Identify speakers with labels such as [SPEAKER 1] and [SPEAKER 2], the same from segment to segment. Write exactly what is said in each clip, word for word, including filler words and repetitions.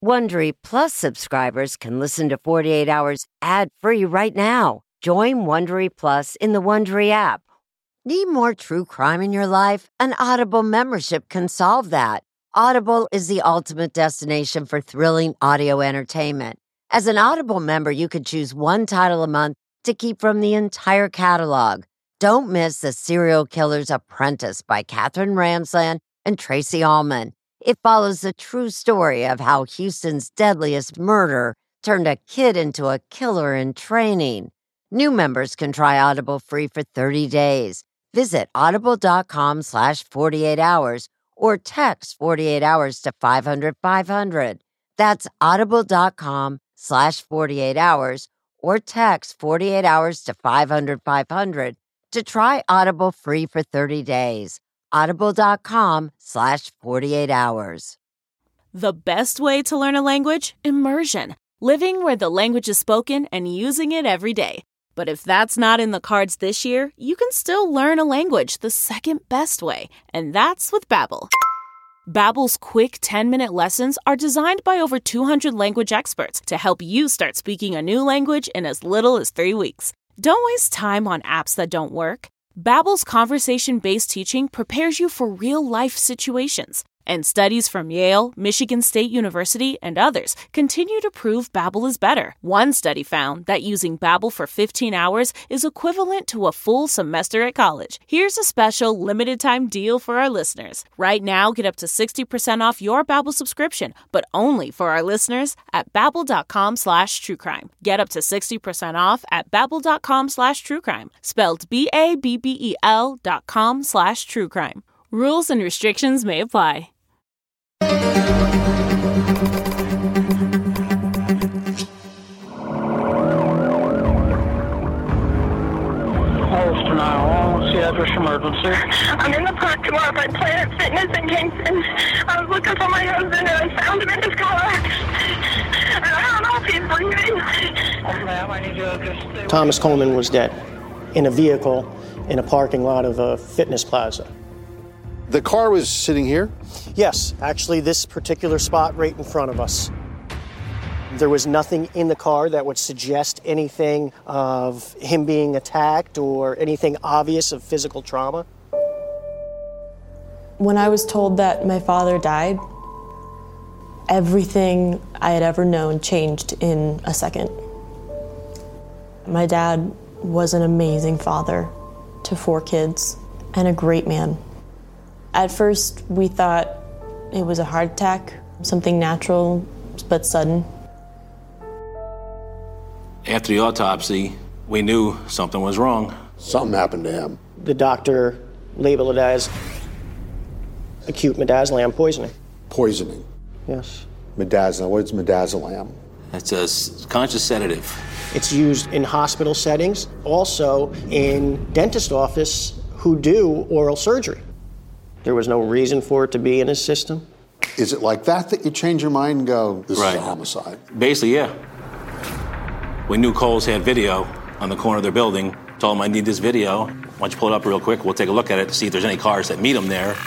[SPEAKER 1] Wondery Plus subscribers can listen to forty-eight hours ad-free right now. Join Wondery Plus in the Wondery app. Need more true crime in your life? An Audible membership can solve that. Audible is the ultimate destination for thrilling audio entertainment. As an Audible member, you can choose one title a month to keep from the entire catalog. Don't miss The Serial Killer's Apprentice by Katherine Ramsland and Tracy Ullman. It follows the true story of how Houston's deadliest murder turned a kid into a killer in training. New members can try Audible free for thirty days. Visit audible.com slash 48 hours or text forty-eight hours to five hundred five hundred. That's audible.com slash 48 hours or text forty-eight hours to five hundred five hundred to try Audible free for thirty days. Audible.com slash 48 hours.
[SPEAKER 2] The best way to learn a language? Immersion. Living where the language is spoken and using it every day. But if that's not in the cards this year, you can still learn a language the second best way, and that's with Babbel. Babbel's quick ten-minute lessons are designed by over two hundred language experts to help you start speaking a new language in as little as three weeks. Don't waste time on apps that don't work. Babbel's conversation-based teaching prepares you for real-life situations. And studies from Yale, Michigan State University, and others continue to prove Babbel is better. One study found that using Babbel for fifteen hours is equivalent to a full semester at college. Here's a special limited-time deal for our listeners. Right now, get up to sixty percent off your Babbel subscription, but only for our listeners at babbel.com slash truecrime. Get up to sixty percent off at babbel.com slash truecrime. Spelled B A B B E L dot com slash truecrime. Rules and restrictions may apply.
[SPEAKER 3] Emergency. I'm in the parking lot by Planet Fitness in Kingston. I was looking for my husband and I found him in his car. And I don't know if he's breathing. Oh, ma'am, I need you to just
[SPEAKER 4] Thomas Coleman was dead in a vehicle in a parking lot of a fitness plaza.
[SPEAKER 5] The car was sitting here?
[SPEAKER 4] Yes, actually this particular spot right in front of us. There was nothing in the car that would suggest anything of him being attacked or anything obvious of physical trauma.
[SPEAKER 6] When I was told that my father died, everything I had ever known changed in a second. My dad was an amazing father to four kids and a great man. At first, we thought it was a heart attack, something natural but sudden.
[SPEAKER 7] After the autopsy, we knew something was wrong.
[SPEAKER 5] Something happened to him.
[SPEAKER 4] The doctor labeled it as acute midazolam poisoning.
[SPEAKER 5] Poisoning?
[SPEAKER 4] Yes.
[SPEAKER 5] Midazolam. What is midazolam?
[SPEAKER 7] It's a conscious sedative.
[SPEAKER 4] It's used in hospital settings, also in dentist office who do oral surgery. There was no reason for it to be in his system.
[SPEAKER 5] Is it like that that you change your mind and go, this
[SPEAKER 7] right.
[SPEAKER 5] is a homicide?
[SPEAKER 7] Basically, yeah. We knew Coles had video on the corner of their building. Told him, I need this video. Why don't you pull it up real quick? We'll take a look at it to see if there's any cars that meet him there.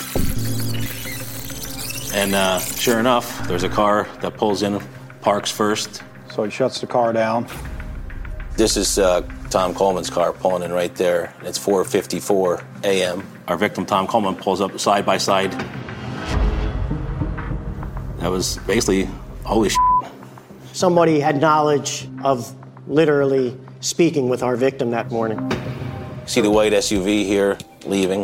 [SPEAKER 7] And uh, sure enough, there's a car that pulls in, parks first.
[SPEAKER 8] So he shuts the car down.
[SPEAKER 7] This is uh, Tom Coleman's car pulling in right there. It's four fifty-four a.m. Our victim, Tom Coleman, pulls up side by side. That was basically, holy shit.
[SPEAKER 4] Somebody had knowledge of literally speaking with our victim that morning.
[SPEAKER 7] See the white S U V here leaving.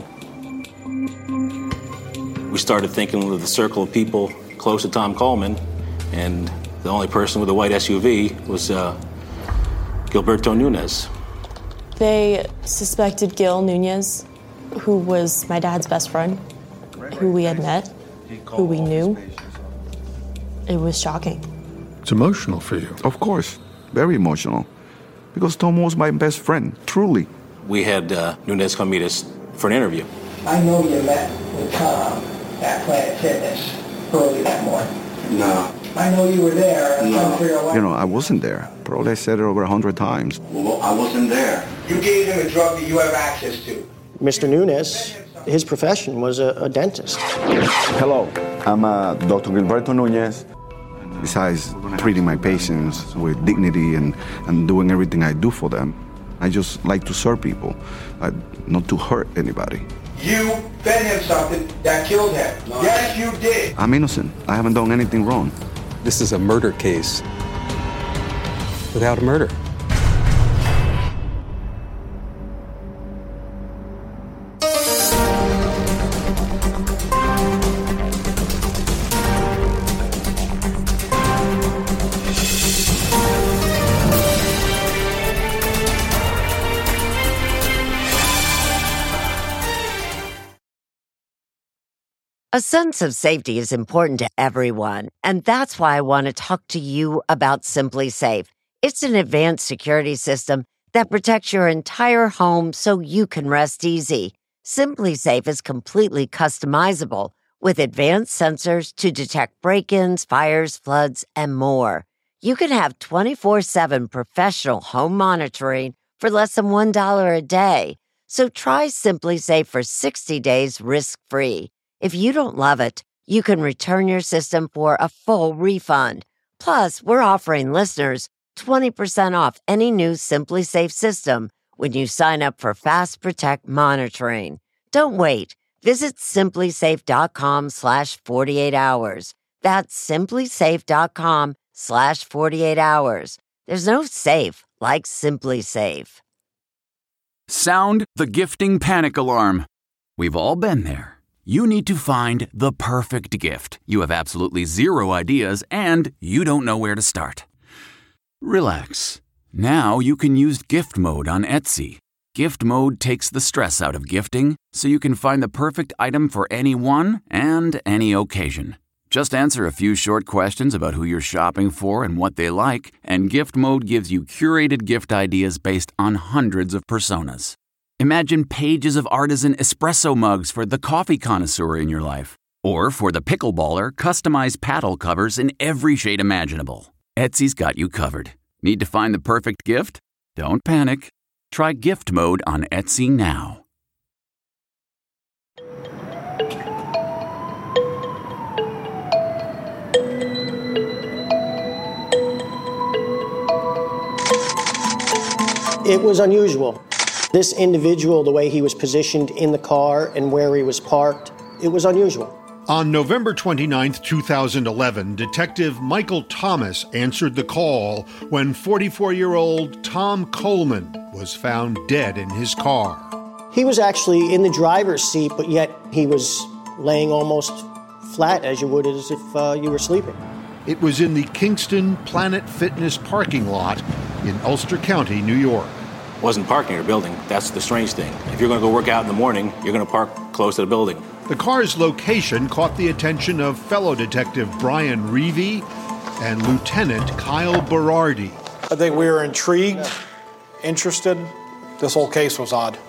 [SPEAKER 7] We started thinking of the circle of people close to Tom Coleman, and the only person with a white S U V was uh, Gilberto Nunez.
[SPEAKER 6] They suspected Gil Nunez, who was my dad's best friend, who we had met, who we knew. It was shocking.
[SPEAKER 9] It's emotional for you. Of course, very emotional. Because Tom was my best friend, truly.
[SPEAKER 7] We had uh, Nunez come meet us for an interview.
[SPEAKER 10] I know you met with Tom at Planet Fitness early that morning.
[SPEAKER 11] No.
[SPEAKER 10] I know you were there.
[SPEAKER 9] No. You know, I wasn't there. Probably I said it over a hundred times.
[SPEAKER 11] Well, I wasn't there.
[SPEAKER 10] You gave him a drug that you have access to.
[SPEAKER 4] Mister Nunez, his profession was a, a dentist.
[SPEAKER 9] Hello, I'm uh, Doctor Gilberto Nunez. Besides treating my patients with dignity and, and doing everything I do for them, I just like to serve people, uh, not to hurt anybody.
[SPEAKER 8] You fed him something that killed him. No. Yes, you did.
[SPEAKER 9] I'm innocent. I haven't done anything wrong.
[SPEAKER 11] This is a murder case without a murder.
[SPEAKER 1] A sense of safety is important to everyone, and that's why I want to talk to you about SimpliSafe. It's an advanced security system that protects your entire home so you can rest easy. SimpliSafe is completely customizable with advanced sensors to detect break-ins, fires, floods, and more. You can have twenty-four seven professional home monitoring for less than one dollar a day. So try SimpliSafe for sixty days risk-free. If you don't love it, you can return your system for a full refund. Plus, we're offering listeners twenty percent off any new SimpliSafe system when you sign up for Fast Protect monitoring. Don't wait. Visit simplysafe.com slash 48 hours. That's simplysafe.com slash 48 hours. There's no safe like SimpliSafe.
[SPEAKER 12] Sound the gifting panic alarm. We've all been there. You need to find the perfect gift. You have absolutely zero ideas and you don't know where to start. Relax. Now you can use gift mode on Etsy. Gift mode takes the stress out of gifting so you can find the perfect item for anyone and any occasion. Just answer a few short questions about who you're shopping for and what they like, and gift mode gives you curated gift ideas based on hundreds of personas. Imagine pages of artisan espresso mugs for the coffee connoisseur in your life. Or for the pickleballer, customized paddle covers in every shade imaginable. Etsy's got you covered. Need to find the perfect gift? Don't panic. Try gift mode on Etsy now.
[SPEAKER 4] It was unusual. This individual, the way he was positioned in the car and where he was parked, it was unusual.
[SPEAKER 13] On November twenty-ninth, two thousand eleven, Detective Michael Thomas answered the call when forty-four-year-old Tom Coleman was found dead in his car.
[SPEAKER 4] He was actually in the driver's seat, but yet he was laying almost flat as you would as if uh, you were sleeping.
[SPEAKER 13] It was in the Kingston Planet Fitness parking lot in Ulster County, New York.
[SPEAKER 7] Wasn't parking in a building. That's the strange thing. If you're going to go work out in the morning, you're going to park close to the building.
[SPEAKER 13] The car's location caught the attention of fellow detective Brian Reevey and Lieutenant Kyle Berardi.
[SPEAKER 14] I think we were intrigued, interested. This whole case was odd.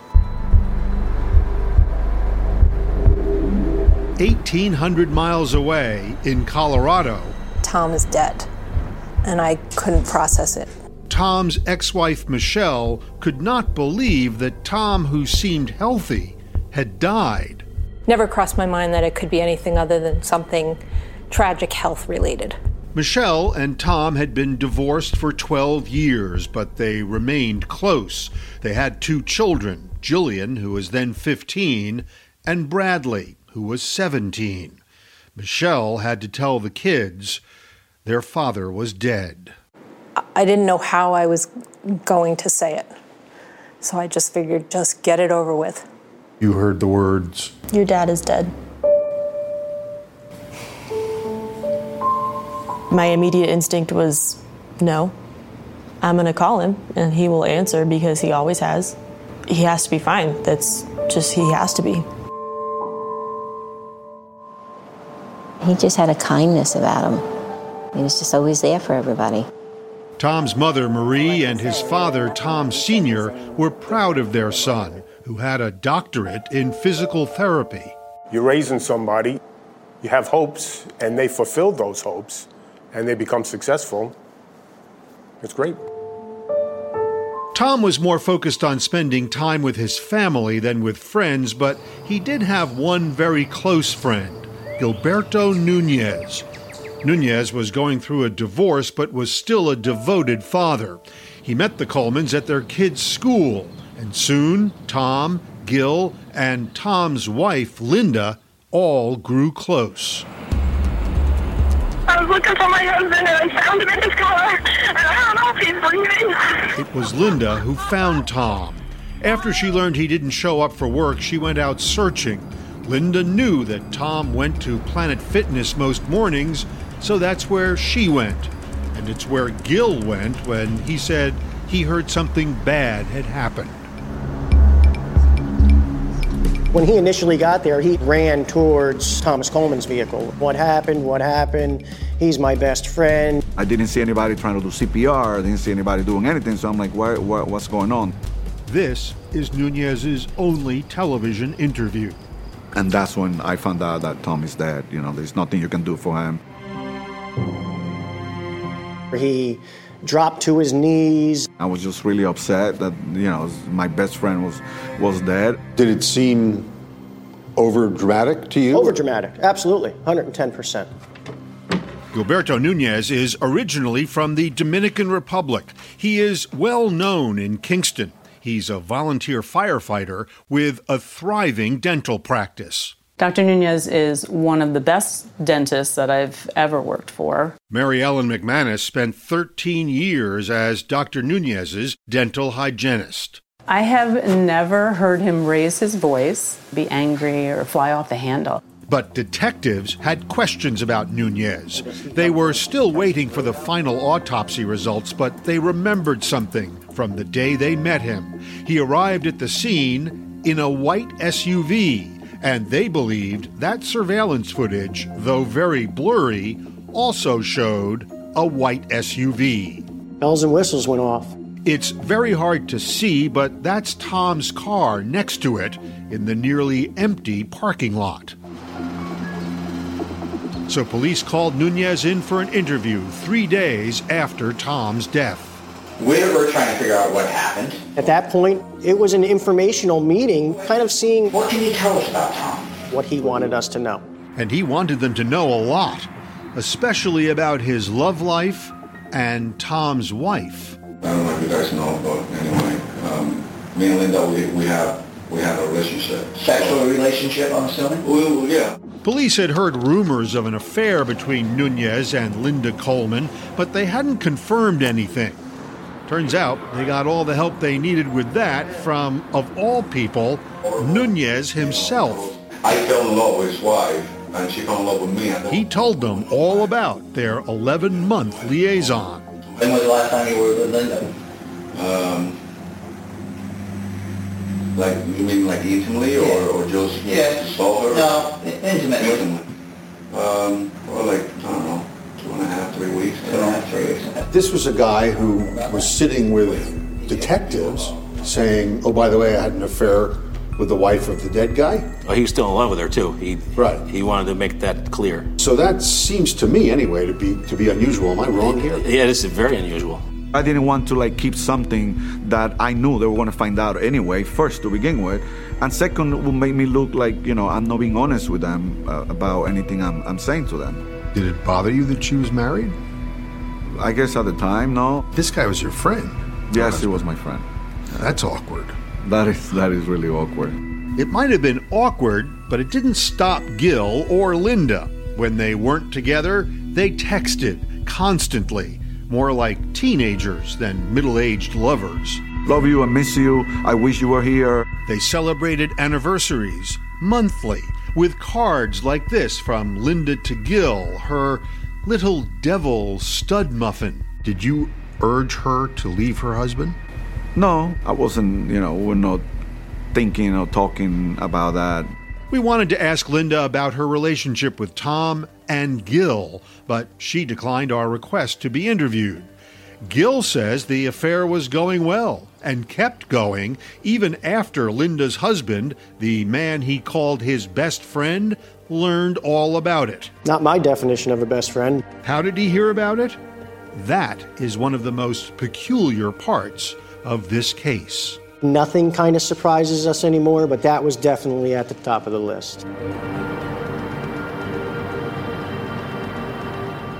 [SPEAKER 13] eighteen hundred miles away in Colorado,
[SPEAKER 15] Tom is dead, and I couldn't process it.
[SPEAKER 13] Tom's ex-wife, Michelle, could not believe that Tom, who seemed healthy, had died.
[SPEAKER 15] Never crossed my mind that it could be anything other than something tragic health-related.
[SPEAKER 13] Michelle and Tom had been divorced for twelve years, but they remained close. They had two children, Jillian, who was then fifteen, and Bradley, who was seventeen. Michelle had to tell the kids their father was dead.
[SPEAKER 15] I didn't know how I was going to say it, so I just figured just get it over with.
[SPEAKER 13] You heard the words,
[SPEAKER 6] "Your dad is dead." My immediate instinct was, no. I'm going to call him, and he will answer because he always has. He has to be fine. That's just, he has to be.
[SPEAKER 16] He just had a kindness about him. He was just always there for everybody.
[SPEAKER 13] Tom's mother, Marie, and his father, Tom Senior, were proud of their son, who had a doctorate in physical therapy.
[SPEAKER 17] You're raising somebody, you have hopes, and they fulfill those hopes, and they become successful. It's great.
[SPEAKER 13] Tom was more focused on spending time with his family than with friends, but he did have one very close friend, Gilberto Nunez. Nunez was going through a divorce but was still a devoted father. He met the Colemans at their kids' school, and soon Tom, Gil, and Tom's wife, Linda, all grew close.
[SPEAKER 3] I was looking for my husband and I found him in his car, and I don't know if he's breathing.
[SPEAKER 13] It was Linda who found Tom. After she learned he didn't show up for work, she went out searching. Linda knew that Tom went to Planet Fitness most mornings, so that's where she went. And it's where Gil went when he said he heard something bad had happened.
[SPEAKER 4] When he initially got there, he ran towards Thomas Coleman's vehicle. What happened? What happened? He's my best friend.
[SPEAKER 9] I didn't see anybody trying to do C P R. I didn't see anybody doing anything, so I'm like, what, what, what's going on?
[SPEAKER 13] This is Nunez's only television interview.
[SPEAKER 9] And that's when I found out that Tom is dead. You know, there's nothing you can do for him.
[SPEAKER 4] He dropped to his knees.
[SPEAKER 9] I was just really upset that, you know, my best friend was was dead.
[SPEAKER 5] Did it seem over dramatic to you?
[SPEAKER 4] Over dramatic, absolutely, one hundred ten percent.
[SPEAKER 13] Gilberto Nunez is originally from the Dominican Republic. He is well known in Kingston. He's a volunteer firefighter with a thriving dental practice.
[SPEAKER 18] Doctor Nunez is one of the best dentists that I've ever worked for.
[SPEAKER 13] Mary Ellen McManus spent thirteen years as Doctor Nunez's dental hygienist.
[SPEAKER 18] I have never heard him raise his voice, be angry, or fly off the handle.
[SPEAKER 13] But detectives had questions about Nunez. They were still waiting for the final autopsy results, but they remembered something from the day they met him. He arrived at the scene in a white S U V. And they believed that surveillance footage, though very blurry, also showed a white S U V.
[SPEAKER 4] Bells and whistles went off.
[SPEAKER 13] It's very hard to see, but that's Tom's car next to it in the nearly empty parking lot. So police called Nunez in for an interview three days after Tom's death.
[SPEAKER 8] We were trying to figure out what happened.
[SPEAKER 4] At that point, it was an informational meeting, kind of seeing...
[SPEAKER 8] What can you tell us about Tom?
[SPEAKER 4] What he wanted us to know.
[SPEAKER 13] And he wanted them to know a lot, especially about his love life and Tom's wife.
[SPEAKER 19] I don't know if you guys know, but anyway, um, me and Linda, we, we have we have a relationship.
[SPEAKER 8] Sexual relationship, I'm assuming?
[SPEAKER 19] Well, yeah.
[SPEAKER 13] Police had heard rumors of an affair between Nunez and Linda Coleman, but they hadn't confirmed anything. Turns out they got all the help they needed with that from, of all people, Nunez himself.
[SPEAKER 19] I fell in love with his wife, and she fell in love with me.
[SPEAKER 13] He told them all about their eleven-month liaison.
[SPEAKER 8] When was the last time you were with Linda?
[SPEAKER 19] Um, like, you mean like intimately, or,
[SPEAKER 8] yeah.
[SPEAKER 19] or just
[SPEAKER 8] yeah.
[SPEAKER 19] saw her?
[SPEAKER 8] No, intimately.
[SPEAKER 19] Intimately. Um, well, like, I don't know. Two and a half, three weeks.
[SPEAKER 8] Two and a half, three weeks.
[SPEAKER 5] This was a guy who was sitting with detectives saying, oh, by the way, I had an affair with the wife of the dead guy.
[SPEAKER 7] Well, he was still in love with her, too. He,
[SPEAKER 5] right.
[SPEAKER 7] He wanted to make that clear.
[SPEAKER 5] So that seems to me, anyway, to be to be unusual. Am I wrong here?
[SPEAKER 7] Yeah, this is very unusual.
[SPEAKER 9] I didn't want to like keep something that I knew they were going to find out anyway, first to begin with. And second, it would make me look like, you know, I'm not being honest with them uh, about anything I'm, I'm saying to them.
[SPEAKER 5] Did it bother you that she was married?
[SPEAKER 9] I guess at the time, no.
[SPEAKER 5] This guy was your friend.
[SPEAKER 9] Yes, he was my friend.
[SPEAKER 5] That's awkward.
[SPEAKER 9] That is that is really awkward.
[SPEAKER 13] It might have been awkward, but it didn't stop Gil or Linda. When they weren't together, they texted constantly, more like teenagers than middle-aged lovers.
[SPEAKER 9] Love you, I miss you, I wish you were here.
[SPEAKER 13] They celebrated anniversaries monthly with cards like this from Linda to Gil, her little devil stud muffin. Did you urge her to leave her husband?
[SPEAKER 9] No, I wasn't, you know, we're not thinking or talking about that.
[SPEAKER 13] We wanted to ask Linda about her relationship with Tom and Gil, but she declined our request to be interviewed. Gil says the affair was going well and kept going even after Linda's husband, the man he called his best friend, learned all about it.
[SPEAKER 4] Not my definition of a best friend.
[SPEAKER 13] How did he hear about it? That is one of the most peculiar parts of this case.
[SPEAKER 4] Nothing kind of surprises us anymore, but that was definitely at the top of the list.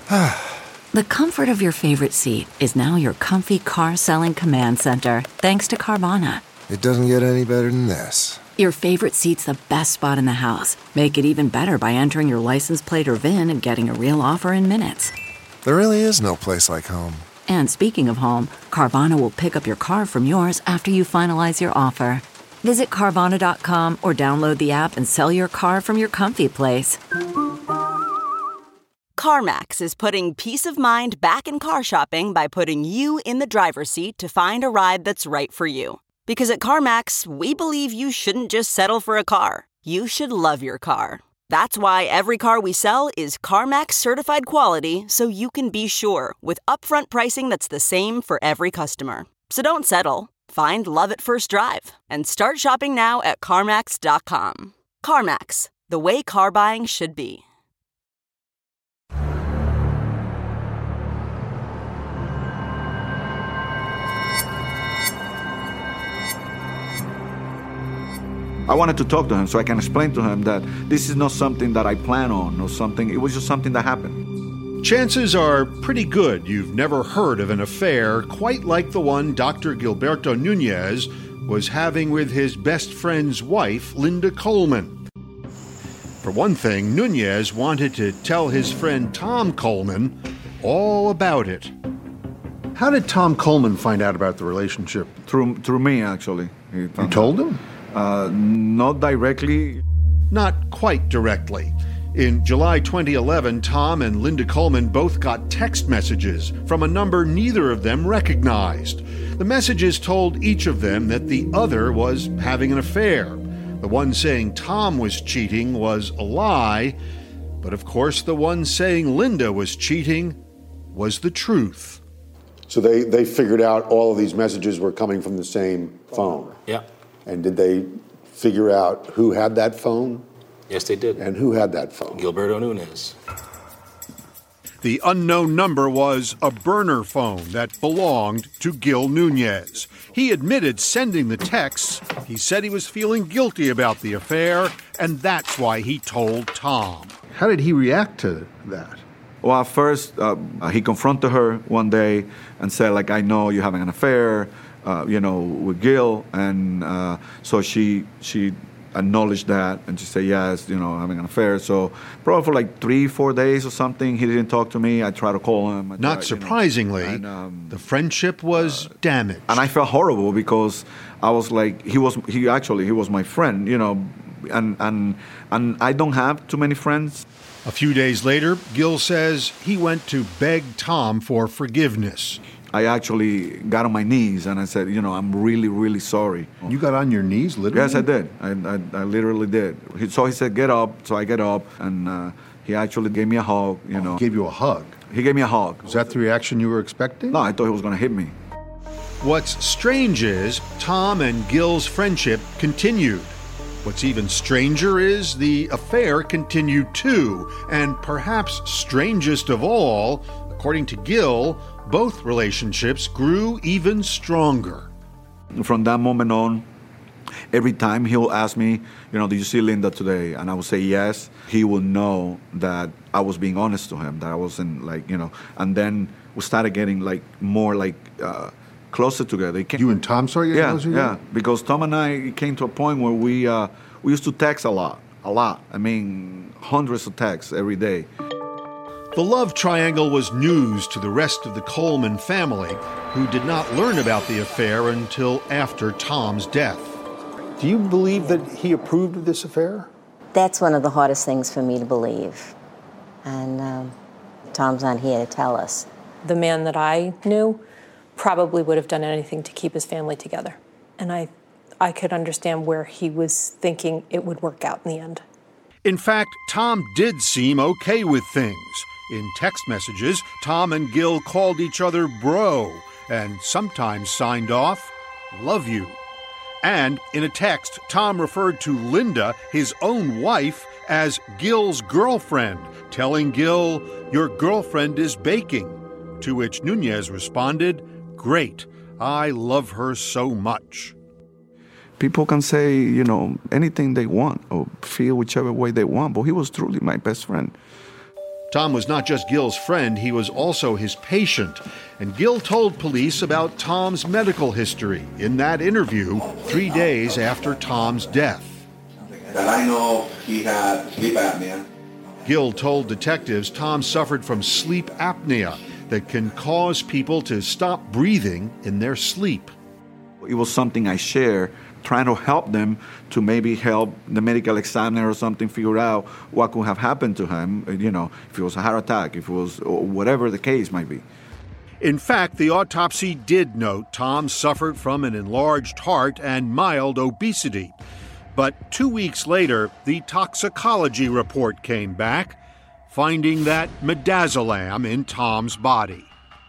[SPEAKER 20] The comfort of your favorite seat is now your comfy car selling command center, thanks to Carvana.
[SPEAKER 21] It doesn't get any better than this.
[SPEAKER 20] Your favorite seat's the best spot in the house. Make it even better by entering your license plate or V I N and getting a real offer in minutes.
[SPEAKER 21] There really is no place like home.
[SPEAKER 20] And speaking of home, Carvana will pick up your car from yours after you finalize your offer. Visit Carvana dot com or download the app and sell your car from your comfy place.
[SPEAKER 22] CarMax is putting peace of mind back in car shopping by putting you in the driver's seat to find a ride that's right for you. Because at CarMax, we believe you shouldn't just settle for a car. You should love your car. That's why every car we sell is CarMax certified quality, so you can be sure with upfront pricing that's the same for every customer. So don't settle. Find love at first drive and start shopping now at CarMax dot com. CarMax, the way car buying should be.
[SPEAKER 9] I wanted to talk to him so I can explain to him that this is not something that I plan on or something. It was just something that happened.
[SPEAKER 13] Chances are pretty good you've never heard of an affair quite like the one Doctor Gilberto Nunez was having with his best friend's wife, Linda Coleman. For one thing, Nunez wanted to tell his friend Tom Coleman all about it.
[SPEAKER 5] How did Tom Coleman find out about the relationship?
[SPEAKER 9] Through through me, actually.
[SPEAKER 5] You told him?
[SPEAKER 9] Uh, not directly.
[SPEAKER 13] Not quite directly. In July twenty eleven, Tom and Linda Coleman both got text messages from a number neither of them recognized. The messages told each of them that the other was having an affair. The one saying Tom was cheating was a lie, but of course the one saying Linda was cheating was the truth.
[SPEAKER 5] So they, they figured out all of these messages were coming from the same phone?
[SPEAKER 7] Yeah.
[SPEAKER 5] And did they figure out who had that phone?
[SPEAKER 7] Yes, they did.
[SPEAKER 5] And who had that phone?
[SPEAKER 7] Gilberto Nunez.
[SPEAKER 13] The unknown number was a burner phone that belonged to Gil Nunez. He admitted sending the texts. He said he was feeling guilty about the affair, and that's why he told Tom.
[SPEAKER 5] How did he react to that?
[SPEAKER 9] Well, at first, uh, he confronted her one day and said, like, I know you're having an affair. Uh, you know, with Gil, and uh, so she she acknowledged that, and she said, yes, you know, having an affair. So probably for like three, four days or something, he didn't talk to me. I tried to call him. I
[SPEAKER 13] Not
[SPEAKER 9] tried,
[SPEAKER 13] surprisingly,
[SPEAKER 9] you know, and, um,
[SPEAKER 13] the friendship was uh, damaged.
[SPEAKER 9] And I felt horrible because I was like, he was, he actually, he was my friend, you know, and, and, and I don't have too many friends.
[SPEAKER 13] A few days later, Gil says he went to beg Tom for forgiveness.
[SPEAKER 9] I actually got on my knees and I said, you know, I'm really, really sorry.
[SPEAKER 5] You got on your knees, literally?
[SPEAKER 9] Yes, I did. I, I, I literally did. He, so he said, get up. So I get up, and uh, he actually gave me a hug, you know.
[SPEAKER 5] He gave you a hug?
[SPEAKER 9] He gave me a hug.
[SPEAKER 5] Was that the reaction you were expecting?
[SPEAKER 9] No, I thought he was going to hit me.
[SPEAKER 13] What's strange is Tom and Gil's friendship continued. What's even stranger is the affair continued too. And perhaps strangest of all, according to Gil, both relationships grew even stronger.
[SPEAKER 9] From that moment on, every time he'll ask me, you know, did you see Linda today? And I would say yes. He will know that I was being honest to him, that I wasn't like, you know, and then we started getting like more like uh, closer together.
[SPEAKER 5] You and Tom started getting
[SPEAKER 9] yeah,
[SPEAKER 5] closer?
[SPEAKER 9] Yeah, because Tom and I came to a point where we, uh, we used to text a lot, a lot. I mean, hundreds of texts every day.
[SPEAKER 13] The love triangle was news to the rest of the Coleman family, who did not learn about the affair until after Tom's death.
[SPEAKER 5] Do you believe that he approved of this affair?
[SPEAKER 16] That's one of the hardest things for me to believe. And um, Tom's not here to tell us.
[SPEAKER 15] The man that I knew probably would have done anything to keep his family together. And I, I could understand where he was thinking it would work out in the end.
[SPEAKER 13] In fact, Tom did seem okay with things. In text messages, Tom and Gil called each other bro, and sometimes signed off, love you. And in a text, Tom referred to Linda, his own wife, as Gil's girlfriend, telling Gil, your girlfriend is baking. To which Nunez responded, great, I love her so much.
[SPEAKER 9] People can say, you know, anything they want or feel whichever way they want, but he was truly my best friend.
[SPEAKER 13] Tom was not just Gil's friend, he was also his patient. And Gil told police about Tom's medical history in that interview three days after Tom's death.
[SPEAKER 19] That I know he had sleep apnea.
[SPEAKER 13] Gil told detectives Tom suffered from sleep apnea that can cause people to stop breathing in their sleep.
[SPEAKER 9] It was something I shared, trying to help them to maybe help the medical examiner or something figure out what could have happened to him, you know, if it was a heart attack, if it was whatever the case might be.
[SPEAKER 13] In fact, the autopsy did note Tom suffered from an enlarged heart and mild obesity. But two weeks later, the toxicology report came back, finding that midazolam in Tom's body.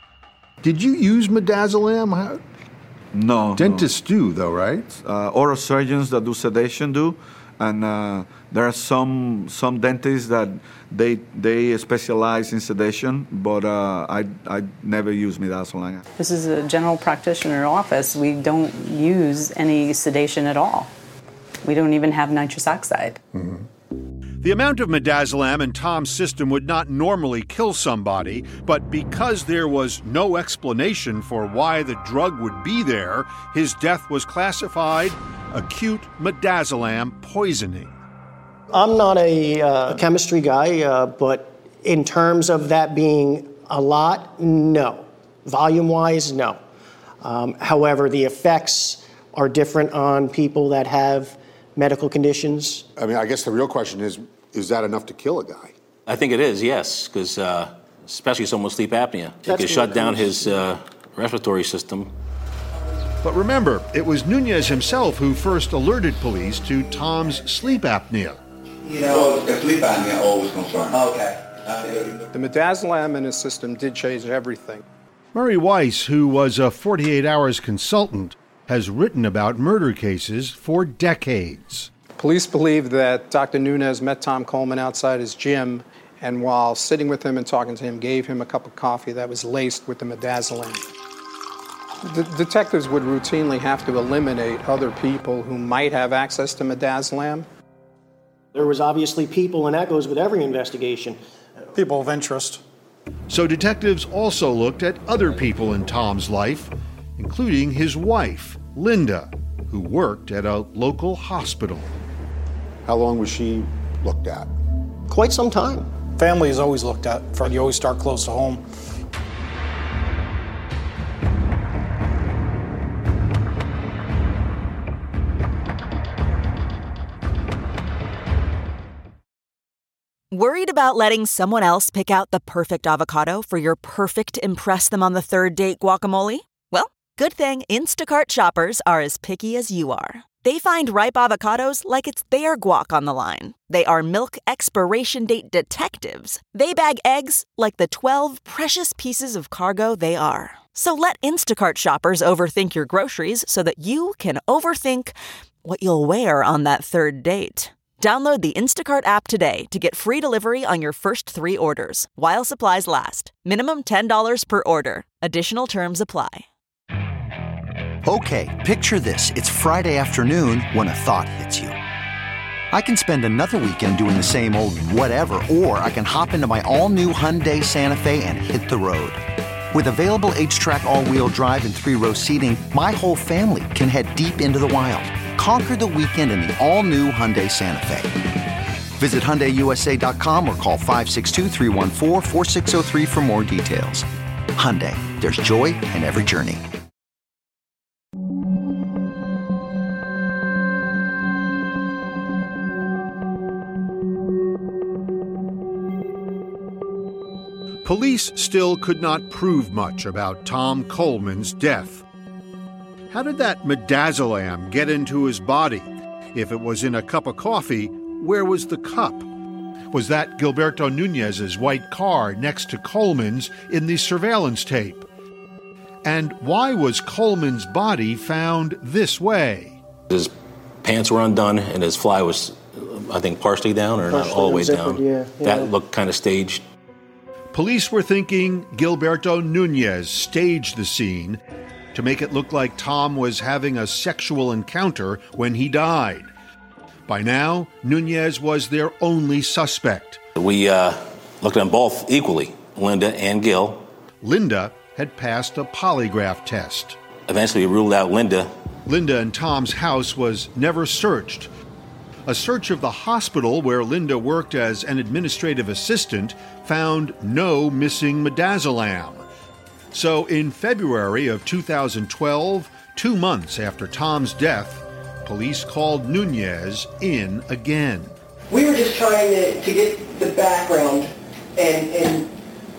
[SPEAKER 5] Did you use midazolam?
[SPEAKER 9] No.
[SPEAKER 5] Dentists
[SPEAKER 9] no.
[SPEAKER 5] do, though, right?
[SPEAKER 9] Uh, oral surgeons that do sedation do, and uh, there are some some dentists that they they specialize in sedation, but uh, I I never use midazolam.
[SPEAKER 18] This is a general practitioner office. We don't use any sedation at all. We don't even have nitrous oxide.
[SPEAKER 13] Mm-hmm. The amount of midazolam in Tom's system would not normally kill somebody, but because there was no explanation for why the drug would be there, his death was classified acute midazolam poisoning.
[SPEAKER 4] I'm not a uh, chemistry guy, uh, but in terms of that being a lot, no. Volume-wise, no. Um, however, the effects are different on people that have medical conditions.
[SPEAKER 5] I mean, I guess the real question is, is that enough to kill a guy?
[SPEAKER 7] I think it is, yes, because uh, especially someone with sleep apnea. It
[SPEAKER 4] That's
[SPEAKER 7] could shut down his uh, respiratory system.
[SPEAKER 13] But remember, it was Nunez himself who first alerted police to Tom's sleep apnea.
[SPEAKER 19] You know, the sleep apnea always concerned. Okay.
[SPEAKER 14] The midazolam in his system did change everything.
[SPEAKER 13] Murray Weiss, who was a forty-eight hours consultant, has written about murder cases for decades.
[SPEAKER 14] Police believe that Doctor Nunez met Tom Coleman outside his gym, and while sitting with him and talking to him, gave him a cup of coffee that was laced with the midazolam. The detectives would routinely have to eliminate other people who might have access to midazolam.
[SPEAKER 4] There was obviously people, and that goes with every investigation.
[SPEAKER 14] People of interest.
[SPEAKER 13] So detectives also looked at other people in Tom's life, including his wife, Linda, who worked at a local hospital.
[SPEAKER 5] How long was she looked at?
[SPEAKER 4] Quite some time.
[SPEAKER 14] Family is always looked at. You always start close to home.
[SPEAKER 22] Worried about letting someone else pick out the perfect avocado for your perfect impress them on the third date guacamole? Well, good thing Instacart shoppers are as picky as you are. They find ripe avocados like it's their guac on the line. They are milk expiration date detectives. They bag eggs like the twelve precious pieces of cargo they are. So let Instacart shoppers overthink your groceries so that you can overthink what you'll wear on that third date. Download the Instacart app today to get free delivery on your first three orders, while supplies last. Minimum ten dollars per order. Additional terms apply.
[SPEAKER 2] Okay, picture this. It's Friday afternoon when a thought hits you. I can spend another weekend doing the same old whatever, or I can hop into my all-new Hyundai Santa Fe and hit the road. With available H-Track all-wheel drive and three-row seating, my whole family can head deep into the wild. Conquer the weekend in the all-new Hyundai Santa Fe. Visit Hyundai U S A dot com or call five six two, three one four, four six zero three for more details. Hyundai, there's joy in every journey.
[SPEAKER 13] Police still could not prove much about Tom Coleman's death. How did that midazolam get into his body? If it was in a cup of coffee, where was the cup? Was that Gilberto Nunez's white car next to Coleman's in the surveillance tape? And why was Coleman's body found this way?
[SPEAKER 7] His pants were undone and his fly was, I think, partially down or partially not all the way down.
[SPEAKER 4] Yeah, yeah.
[SPEAKER 7] That looked kind of staged.
[SPEAKER 13] Police were thinking Gilberto Nunez staged the scene to make it look like Tom was having a sexual encounter when he died. By now, Nunez was their only suspect.
[SPEAKER 7] We uh, Looked at them both equally, Linda and Gil.
[SPEAKER 13] Linda had passed a polygraph test.
[SPEAKER 7] Eventually, we ruled out Linda.
[SPEAKER 13] Linda and Tom's house was never searched. A search of the hospital where Linda worked as an administrative assistant found no missing midazolam. So in February of two thousand twelve, two months after Tom's death, police called Nunez in again.
[SPEAKER 10] We were just trying to, to get the background and, and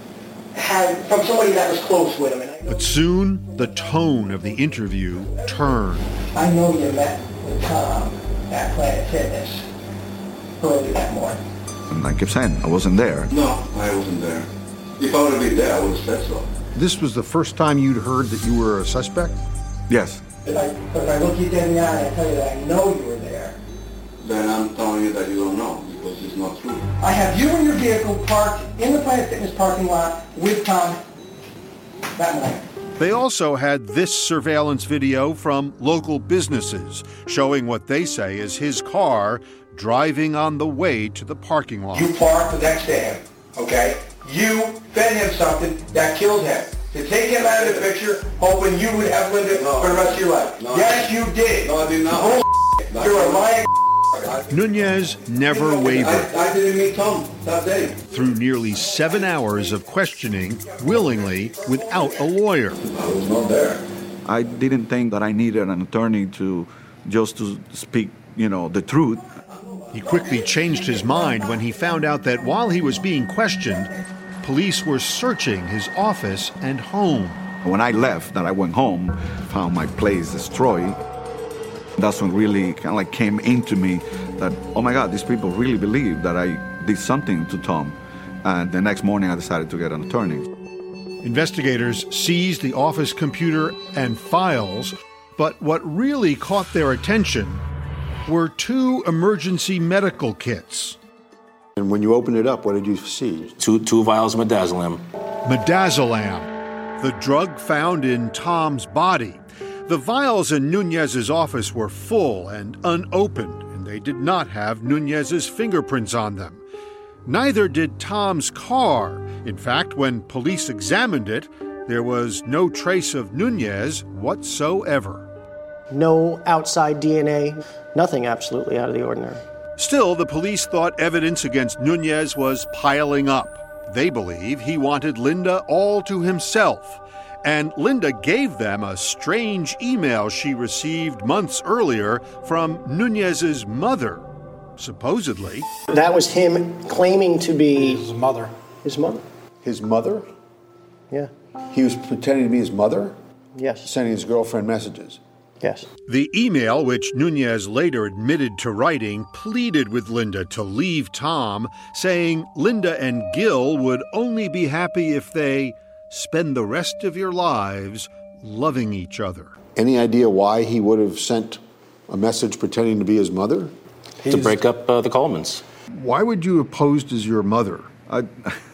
[SPEAKER 10] have from somebody that was close with him. And I know
[SPEAKER 13] But soon, the tone of the interview turned.
[SPEAKER 10] I know you met with Tom at Planet Fitness early that morning.
[SPEAKER 9] And I kept saying, I wasn't there.
[SPEAKER 19] No, I wasn't there. If I would have been there, I would have said so.
[SPEAKER 13] This was the first time you'd heard that you were a suspect?
[SPEAKER 9] Yes.
[SPEAKER 10] If I, if I look you dead in the eye and I tell you that I know you were there,
[SPEAKER 19] Then I'm telling you that you don't know, because it's not true.
[SPEAKER 10] I have you and your vehicle parked in the Planet Fitness parking lot with Tom that night.
[SPEAKER 13] They also had this surveillance video from local businesses showing what they say is his car driving on the way to the parking lot.
[SPEAKER 8] You parked next to him, okay? You fed him something that killed him. To take him out of the picture, hoping you would have Linda
[SPEAKER 19] No.
[SPEAKER 8] for the rest of your life.
[SPEAKER 19] No.
[SPEAKER 8] Yes, you did.
[SPEAKER 19] No, I did not.
[SPEAKER 8] Bull- You're a lying.
[SPEAKER 13] Nunez never wavered.
[SPEAKER 19] I, I didn't meet Tom that day.
[SPEAKER 13] Through nearly seven hours of questioning, willingly, without a lawyer.
[SPEAKER 19] I was not there.
[SPEAKER 9] I didn't think that I needed an attorney to just to speak, you know, the truth.
[SPEAKER 13] He quickly changed his mind when he found out that while he was being questioned, police were searching his office and home.
[SPEAKER 9] When I left, that I went home, found my place destroyed. That's when really kind of like came into me that, oh my God, these people really believe that I did something to Tom. And the next morning I decided to get an attorney.
[SPEAKER 13] Investigators seized the office computer and files, but what really caught their attention were two emergency medical kits.
[SPEAKER 5] And when you opened it up, what did you see?
[SPEAKER 7] Two, two vials of midazolam.
[SPEAKER 13] Midazolam, the drug found in Tom's body. The vials in Nunez's office were full and unopened, and they did not have Nunez's fingerprints on them. Neither did Tom's car. In fact, when police examined it, there was no trace of Nunez whatsoever.
[SPEAKER 4] No outside D N A, nothing absolutely out of the ordinary.
[SPEAKER 13] Still, the police thought evidence against Nunez was piling up. They believe he wanted Linda all to himself. And Linda gave them a strange email she received months earlier from Nunez's mother, supposedly.
[SPEAKER 4] That was him claiming to be
[SPEAKER 14] His mother.
[SPEAKER 4] his mother.
[SPEAKER 5] His mother?
[SPEAKER 4] Yeah.
[SPEAKER 5] He was pretending to be his mother?
[SPEAKER 4] Yes.
[SPEAKER 5] Sending his girlfriend messages?
[SPEAKER 4] Yes.
[SPEAKER 13] The email, which Nunez later admitted to writing, pleaded with Linda to leave Tom, saying Linda and Gil would only be happy if they spend the rest of your lives loving each other.
[SPEAKER 5] Any idea why he would have sent a message pretending to be his mother?
[SPEAKER 7] To break up uh, the Colemans.
[SPEAKER 13] Why would you have posed as your mother?
[SPEAKER 9] I,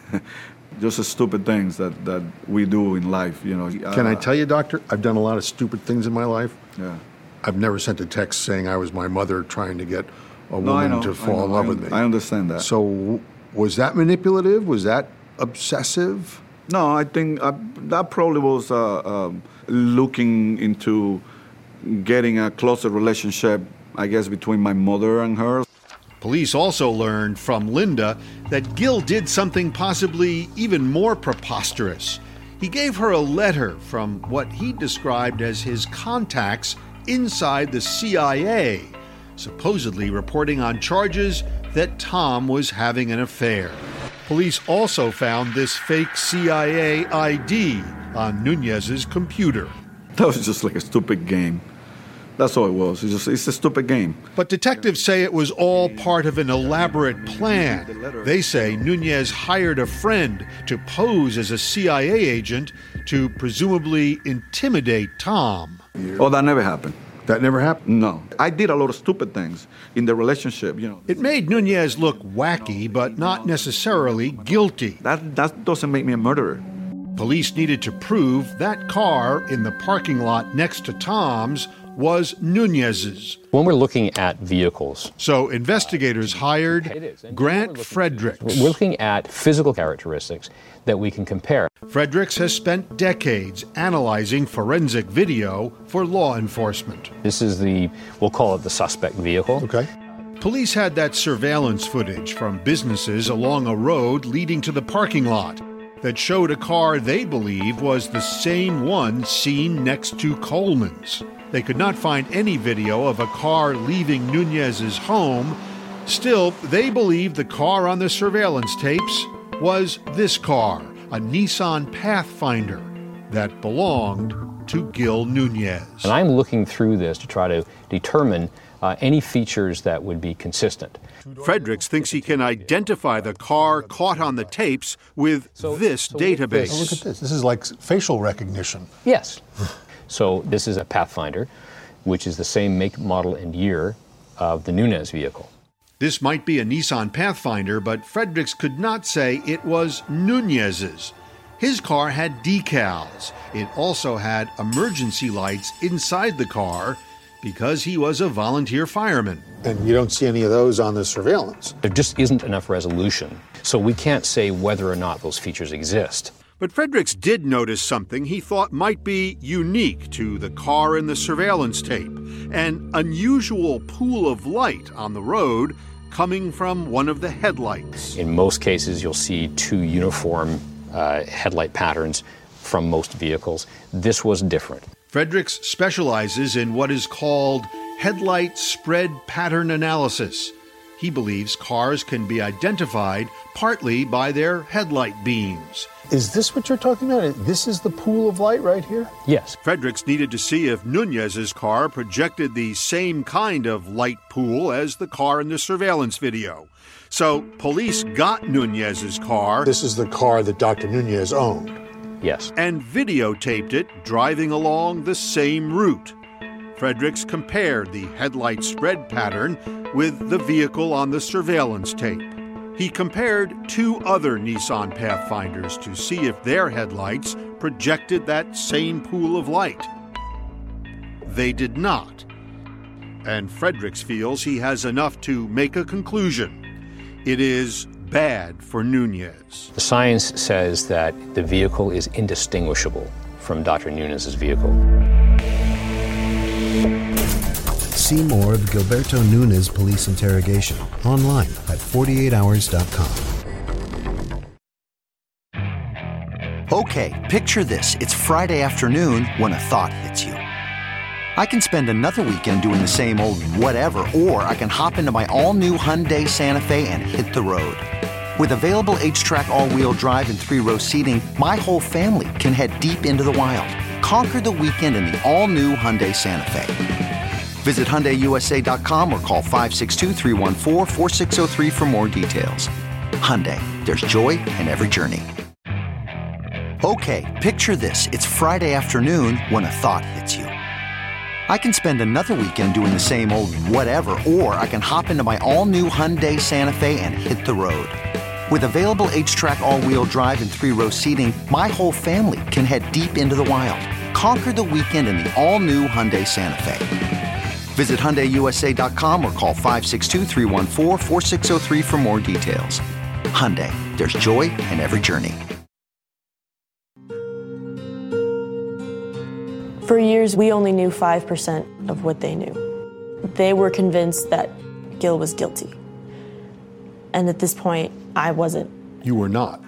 [SPEAKER 9] just the stupid things that, that we do in life, you know. Uh,
[SPEAKER 11] Can I tell you, Doctor, I've done a lot of stupid things in my life.
[SPEAKER 9] Yeah.
[SPEAKER 11] I've never sent a text saying I was my mother trying to get a
[SPEAKER 9] No, I
[SPEAKER 11] woman
[SPEAKER 9] know,
[SPEAKER 11] to
[SPEAKER 9] I
[SPEAKER 11] fall
[SPEAKER 9] know,
[SPEAKER 11] in love
[SPEAKER 9] I,
[SPEAKER 11] with me.
[SPEAKER 9] I understand that.
[SPEAKER 11] So w- was that manipulative? Was that obsessive?
[SPEAKER 9] No, I think uh, that probably was uh, um, looking into getting a closer relationship, I guess, between my mother and her.
[SPEAKER 13] Police also learned from Linda that Gil did something possibly even more preposterous. He gave her a letter from what he described as his contacts inside the C I A, supposedly reporting on charges that Tom was having an affair. Police also found this fake C I A I D on Nunez's computer.
[SPEAKER 9] That was just like a stupid game. That's all it was. It's just it's a stupid game.
[SPEAKER 13] But detectives say it was all part of an elaborate plan. They say Nunez hired a friend to pose as a C I A agent to presumably intimidate Tom.
[SPEAKER 9] Oh, that never happened.
[SPEAKER 11] That never happened?
[SPEAKER 9] No. I did a lot of stupid things in the relationship, you know.
[SPEAKER 13] It made Nunez look wacky, but not necessarily guilty.
[SPEAKER 9] That, that doesn't make me a murderer.
[SPEAKER 13] Police needed to prove that car in the parking lot next to Tom's was Nunez's.
[SPEAKER 1] When we're looking at vehicles,
[SPEAKER 13] so investigators hired Grant Fredericks.
[SPEAKER 1] We're looking at physical characteristics that we can compare.
[SPEAKER 13] Fredericks has spent decades analyzing forensic video for law enforcement.
[SPEAKER 1] This is the, we'll call it the suspect vehicle.
[SPEAKER 13] Okay. Police had that surveillance footage from businesses along a road leading to the parking lot that showed a car they believe was the same one seen next to Coleman's. They could not find any video of a car leaving Nunez's home. Still, they believe the car on the surveillance tapes was this car, a Nissan Pathfinder that belonged to Gil Nunez.
[SPEAKER 1] And I'm looking through this to try to determine uh, any features that would be consistent.
[SPEAKER 13] Fredericks thinks he can identify the car caught on the tapes with so, this so database.
[SPEAKER 5] Oh, look at this. This is like facial recognition.
[SPEAKER 1] Yes. So this is a Pathfinder, which is the same make, model, and year of the Nunez vehicle.
[SPEAKER 13] This might be a Nissan Pathfinder, but Fredericks could not say it was Nunez's. His car had decals. It also had emergency lights inside the car because he was a volunteer fireman.
[SPEAKER 5] And you don't see any of those on the surveillance.
[SPEAKER 1] There just isn't enough resolution, so we can't say whether or not those features exist.
[SPEAKER 13] But Fredericks did notice something he thought might be unique to the car in the surveillance tape, an unusual pool of light on the road coming from one of the headlights.
[SPEAKER 1] In most cases, you'll see two uniform uh, headlight patterns from most vehicles. This was different.
[SPEAKER 13] Fredericks specializes in what is called headlight spread pattern analysis. He believes cars can be identified partly by their headlight beams.
[SPEAKER 5] Is this what you're talking about? This is the pool of light right here?
[SPEAKER 1] Yes.
[SPEAKER 13] Fredericks needed to see if Nunez's car projected the same kind of light pool as the car in the surveillance video. So police got Nunez's car.
[SPEAKER 5] This is the car that Doctor Nunez owned.
[SPEAKER 1] Yes.
[SPEAKER 13] And videotaped it driving along the same route. Fredericks compared the headlight spread pattern with the vehicle on the surveillance tape. He compared two other Nissan Pathfinders to see if their headlights projected that same pool of light. They did not. And Fredericks feels he has enough to make a conclusion. It is bad for Nunez.
[SPEAKER 1] The science says that the vehicle is indistinguishable from Doctor Nunez's vehicle.
[SPEAKER 12] See more of Gilberto Nunez police interrogation online at forty-eight hours dot com.
[SPEAKER 2] Okay, picture this. It's Friday afternoon when a thought hits you. I can spend another weekend doing the same old whatever, or I can hop into my all-new Hyundai Santa Fe and hit the road. With available H-Track all-wheel drive and three-row seating, my whole family can head deep into the wild. Conquer the weekend in the all-new Hyundai Santa Fe. Visit Hyundai U S A dot com or call five six two, three one four, four six zero three for more details. Hyundai, there's joy in every journey. Okay, picture this. It's Friday afternoon when a thought hits you. I can spend another weekend doing the same old whatever, or I can hop into my all-new Hyundai Santa Fe and hit the road. With available H-Track all-wheel drive and three-row seating, my whole family can head deep into the wild. Conquer the weekend in the all-new Hyundai Santa Fe. Visit Hyundai U S A dot com or call five six two, three one four, four six zero three for more details. Hyundai, there's joy in every journey.
[SPEAKER 6] For years, we only knew five percent of what they knew. They were convinced that Gil was guilty. And at this point, I wasn't.
[SPEAKER 5] You were not?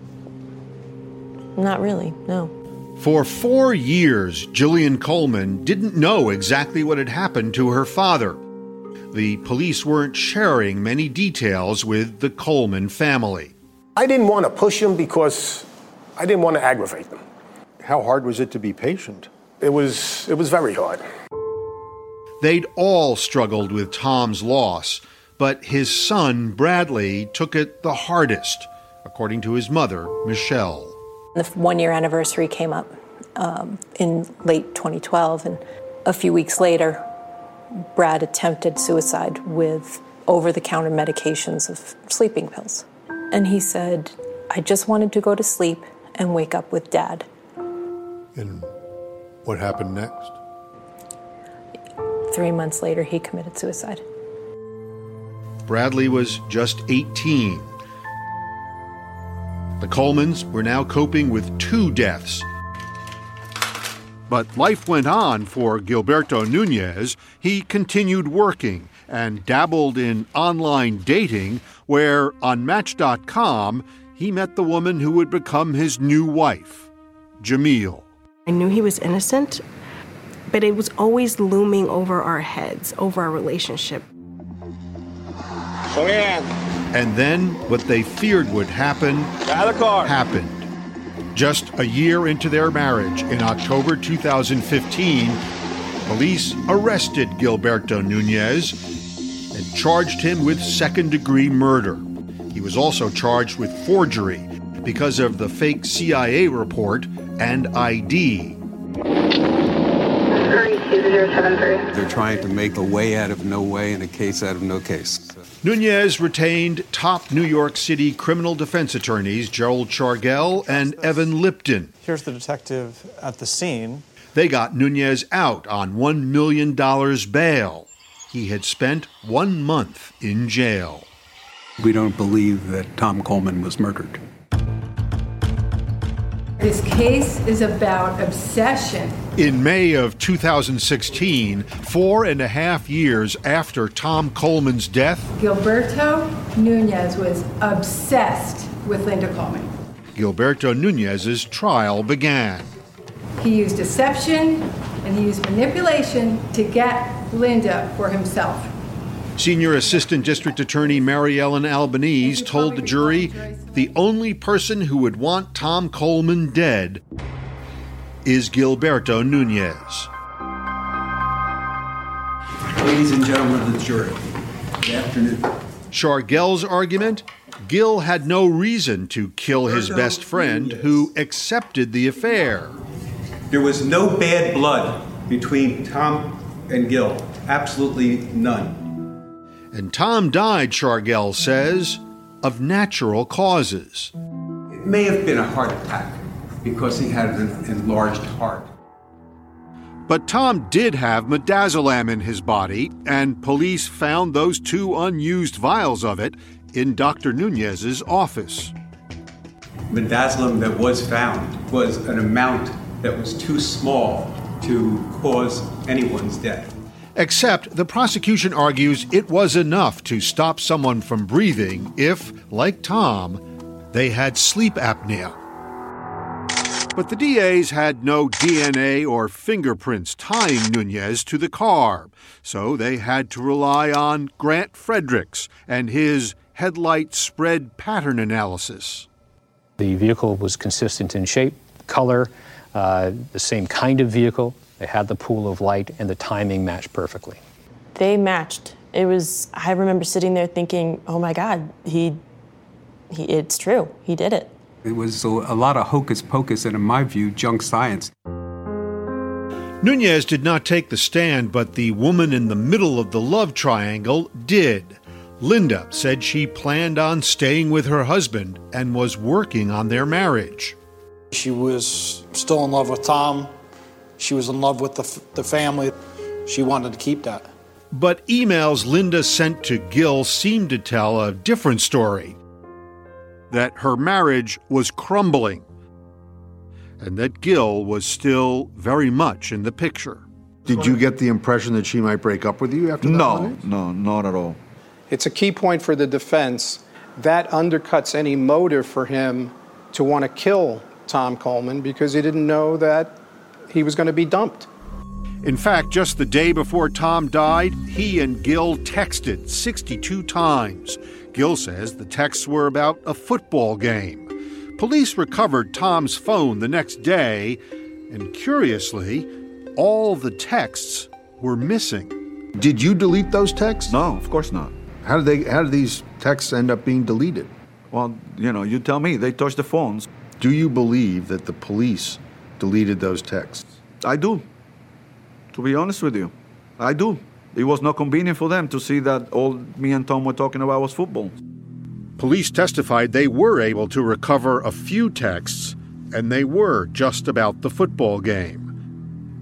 [SPEAKER 6] Not really, no.
[SPEAKER 13] For four years, Jillian Coleman didn't know exactly what had happened to her father. The police weren't sharing many details with the Coleman family.
[SPEAKER 17] I didn't want to push them because I didn't want to aggravate them.
[SPEAKER 5] How hard was it to be patient?
[SPEAKER 17] It was, it was very hard.
[SPEAKER 13] They'd all struggled with Tom's loss, but his son, Bradley, took it the hardest, according to his mother, Michelle.
[SPEAKER 15] The one-year anniversary came up um, in late twenty twelve, and a few weeks later, Brad attempted suicide with over-the-counter medications of sleeping pills. And he said, I just wanted to go to sleep and wake up with Dad.
[SPEAKER 5] And what happened next?
[SPEAKER 15] Three months later, he committed suicide.
[SPEAKER 13] Bradley was just eighteen. The Colemans were now coping with two deaths. But life went on for Gilberto Nunez. He continued working and dabbled in online dating, where on Match dot com he met the woman who would become his new wife, Jamil.
[SPEAKER 3] I knew he was innocent, but it was always looming over our heads, over our relationship.
[SPEAKER 13] Come in. And then what they feared would happen happened. Just a year into their marriage, in October two thousand fifteen, police arrested Gilberto Nunez and charged him with second-degree murder. He was also charged with forgery because of the fake C I A report and I D.
[SPEAKER 21] They're trying to make a way out of no way and a case out of no case.
[SPEAKER 13] Nunez retained top New York City criminal defense attorneys Gerald Chargell and Evan Lipton.
[SPEAKER 23] Here's the detective at the scene.
[SPEAKER 13] They got Nunez out on one million dollars bail. He had spent one month in jail.
[SPEAKER 21] We don't believe that Tom Coleman was murdered.
[SPEAKER 24] This case is about obsession.
[SPEAKER 13] In May of two thousand sixteen, four and a half years after Tom Coleman's death,
[SPEAKER 24] Gilberto Nunez was obsessed with Linda Coleman.
[SPEAKER 13] Gilberto Nunez's trial began.
[SPEAKER 24] He used deception and he used manipulation to get Linda for himself.
[SPEAKER 13] Senior Assistant District Attorney Mary Ellen Albanese told the jury the only person who would want Tom Coleman dead is Gilberto Nunez.
[SPEAKER 21] Ladies and gentlemen of the jury, good afternoon.
[SPEAKER 13] Chargell's argument? Gil had no reason to kill his best friend, who accepted the affair.
[SPEAKER 21] There was no bad blood between Tom and Gil. Absolutely none.
[SPEAKER 13] And Tom died, Chargell says, of natural causes.
[SPEAKER 21] It may have been a heart attack because he had an enlarged heart.
[SPEAKER 13] But Tom did have midazolam in his body, and police found those two unused vials of it in Doctor Nunez's office.
[SPEAKER 21] Midazolam that was found was an amount that was too small to cause anyone's death.
[SPEAKER 13] Except the prosecution argues it was enough to stop someone from breathing if, like Tom, they had sleep apnea. But the D As had no D N A or fingerprints tying Nunez to the car, so they had to rely on Grant Fredericks and his headlight spread pattern analysis.
[SPEAKER 1] The vehicle was consistent in shape, color, uh, the same kind of vehicle. They had the pool of light, and the timing matched perfectly.
[SPEAKER 6] They matched. It was, I remember sitting there thinking, oh my God, he, he it's true, he did it.
[SPEAKER 21] It was a, a lot of hocus pocus and, in my view, junk science.
[SPEAKER 13] Nunez did not take the stand, but the woman in the middle of the love triangle did. Linda said she planned on staying with her husband and was working on their marriage.
[SPEAKER 25] She was still in love with Tom. She was in love with the, the family. She wanted to keep that.
[SPEAKER 13] But emails Linda sent to Gil seemed to tell a different story. That her marriage was crumbling. And that Gil was still very much in the picture.
[SPEAKER 11] Did you get the impression that she might break up with you after that?
[SPEAKER 9] No, no, not at all.
[SPEAKER 14] It's a key point for the defense. That undercuts any motive for him to want to kill Tom Coleman because he didn't know that he was going to be dumped.
[SPEAKER 13] In fact, just the day before Tom died, he and Gil texted sixty-two times. Gil says the texts were about a football game. Police recovered Tom's phone the next day, and curiously, all the texts were missing.
[SPEAKER 11] Did you delete those texts?
[SPEAKER 9] No, of course not.
[SPEAKER 11] How did they? How did these texts end up being deleted?
[SPEAKER 9] Well, you know, you tell me. They touched the phones.
[SPEAKER 11] Do you believe that the police deleted those texts?
[SPEAKER 9] I do. To be honest with you, I do. It was not convenient for them to see that all me and Tom were talking about was football.
[SPEAKER 13] Police testified they were able to recover a few texts, and they were just about the football game.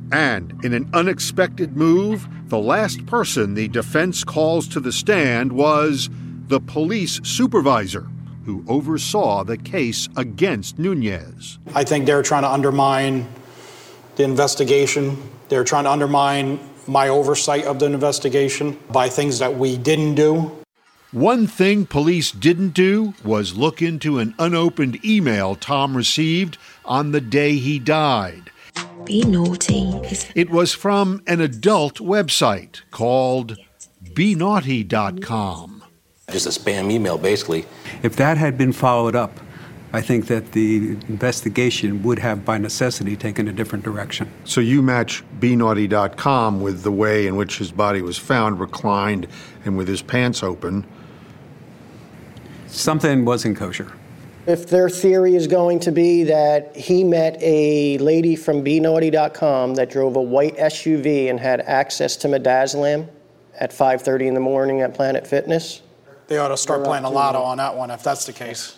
[SPEAKER 13] And in an unexpected move, the last person the defense calls to the stand was the police supervisor who oversaw the case against Nunez.
[SPEAKER 25] I think they're trying to undermine the investigation. They're trying to undermine my oversight of the investigation by things that we didn't do.
[SPEAKER 13] One thing police didn't do was look into an unopened email Tom received on the day he died.
[SPEAKER 10] Be naughty.
[SPEAKER 13] It was from an adult website called be naughty dot com.
[SPEAKER 7] Just a spam email, basically.
[SPEAKER 21] If that had been followed up, I think that the investigation would have, by necessity, taken a different direction.
[SPEAKER 11] So you match be naughty dot com with the way in which his body was found, reclined, and with his pants open.
[SPEAKER 21] Something wasn't kosher.
[SPEAKER 4] If their theory is going to be that he met a lady from be naughty dot com that drove a white S U V and had access to midazolam at five thirty in the morning at Planet Fitness,
[SPEAKER 25] They ought to start playing a lotto on that one if that's the case.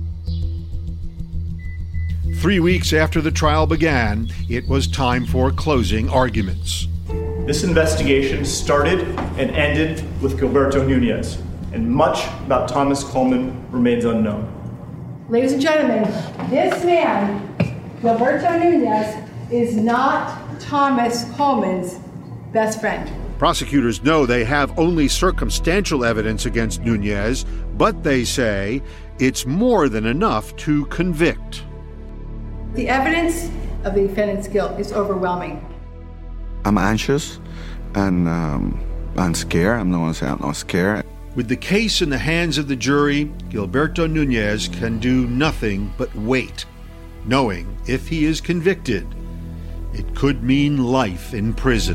[SPEAKER 13] Three weeks after the trial began, it was time for closing arguments.
[SPEAKER 16] This investigation started and ended with Gilberto Nunez, and much about Thomas Coleman remains unknown.
[SPEAKER 24] Ladies and gentlemen, this man, Gilberto Nunez, is not Thomas Coleman's best friend.
[SPEAKER 13] Prosecutors know they have only circumstantial evidence against Nunez, but they say it's more than enough to convict.
[SPEAKER 24] The evidence of the defendant's guilt is overwhelming.
[SPEAKER 9] I'm anxious and um, I'm scared. I'm not going to say I'm not scared.
[SPEAKER 13] With the case in the hands of the jury, Gilberto Nunez can do nothing but wait, knowing if he is convicted, it could mean life in prison.